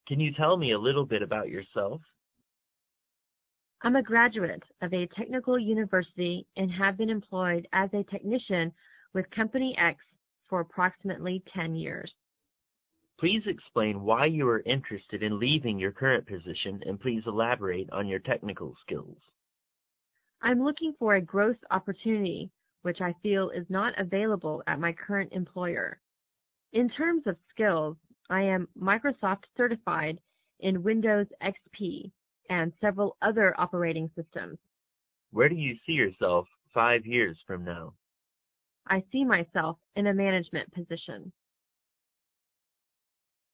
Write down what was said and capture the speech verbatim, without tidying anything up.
Can you tell me a little bit about yourself? I'm a graduate of a technical university and have been employed as a technician with Company X for approximately ten years. Please explain why you are interested in leaving your current position, and please elaborate on your technical skills. I'm looking for a growth opportunity, which I feel is not available at my current employer. In terms of skills, I am Microsoft certified in Windows X P and several other operating systems. Where do you see yourself five years from now? I see myself in a management position.